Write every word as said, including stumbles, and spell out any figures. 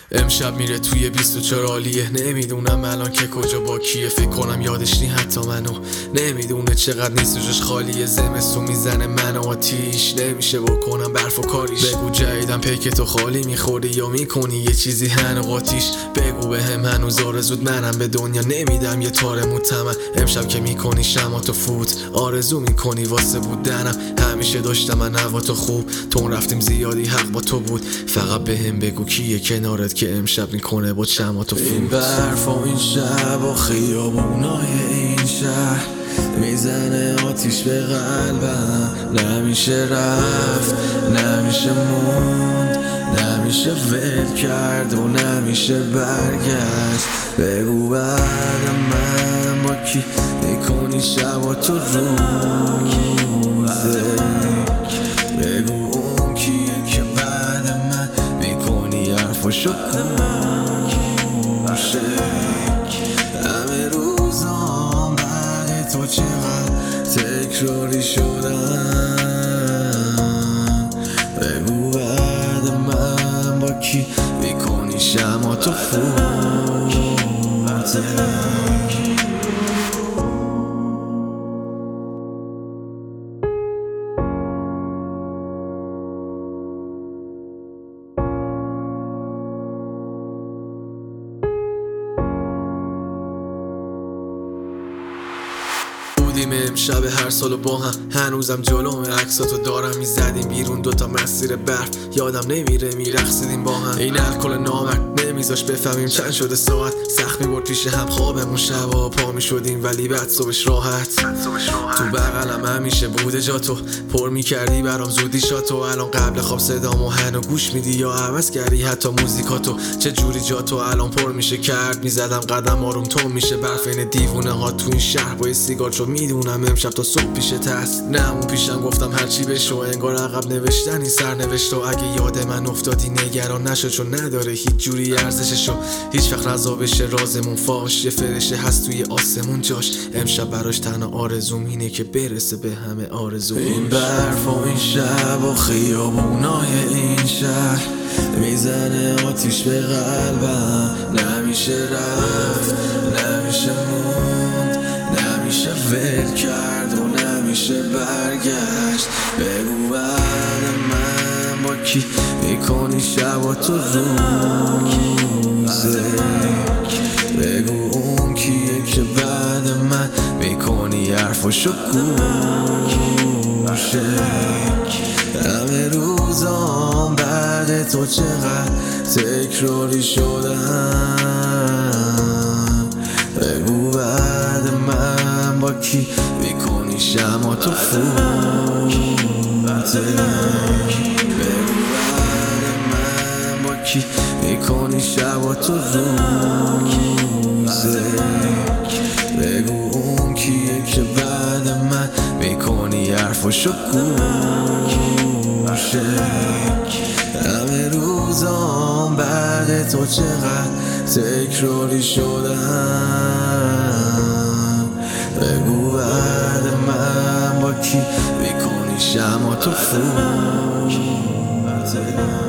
امشب میره توی بیست و چهار عالیه، نمیدونم الان که کجا با کیه. فکر کنم یادش نی حتی منو، نمیدونه چقدر نیست جاش خالیه. زمستون میزنه من آتیش، نمیشه بکنم برف و کاریش. بگو جدیدم پیک تو خالی میخوری یا میکنی یه چیزی هنو قاتیش. بگو به هم هنوز آرزود منم به دنیا نمیدم یه تار مطمئن. امشب که میکنی شماتو فوت، آرزو میکنی واسه بودنم. همیشه داشتم من هواتو خوب، تون رفتیم زیادی حق با تو بود. فقط به هم بگو کیه کنارت که امشب میکنه با چماتو فوت. این برف و این شب و خیابونای این شهر میزنه آتیش به قلبم. نمیشه رفت، نمیشه موند، نمیشه ول کرد و نمیشه برگشت. بگو بعد من با کی میکنی شباتو روزه. بگو اون کیه که بعد من میکنی حرفاشو گوشه. همه روزام بعد تو چقدر تکراری شدن. بگو بعد من با کی میکنی شماتو فوته. بودیم امشب هر سالو با هم، هنوزم جلوم عکساتو دارم. میزدیم بیرون دوتا مسیر برف، یادم نمیره میرقصیدیم با هم. این الکل نامرد نمیذاش بفهمیم چند شده ساعت. سخت میبرد پیش هم خوابمون شبا پا میشدیم ولی بعد صبحش راحت. تو بغلم همیشه بوده جاتو، پر میکردی برام زودی شاتو. الان قبل خواب صدامو هنو گوش میدی یا عوض کردی حتی موزیکاتو. چه جوری جاتو الان پر میشه کرد، میزدم قدم آروم تو میشه برف. این دیوونه ها تو این شهر با سیگار چو میدونم امشب تا صبح پیشت هست. نه اون پیشم گفتم هرچی بشو، انگار عقب نوشتن این سرنوشت. و اگه یاد من افتادی نگران نشو، چون نداره هیچ جوری ارزششو. هیچ وقت رضا بشه رازمون فاش، یه فرشه هست توی آسمون جاش. امشب براش تنها آرزوم اینه که برسه به همه آرزوش. این برف و این شب و خیابونای این شهر میزنه آتیش به قلبم. نمیشه رفت، نمیشه موند، نمیشه ول کرد و نمیشه برگشت. بگو بعد من با کی میکنی شباتو روزه. بگو اون کیه که بعد من میکنی حرفاشو گوشه. همه روزام بعد تو چقدر تکراری شدن. بگو بعد من با کی میکنی شماتو فوته. بگو بعد من با کی میکنی شباتو روزه. بگو اون کیه که بعد من میکنی حرفاشو گوشه. همه روزام بعد تو چقدر تکراری شدن. بگو بعد من با کی میکنی شماتو فوته.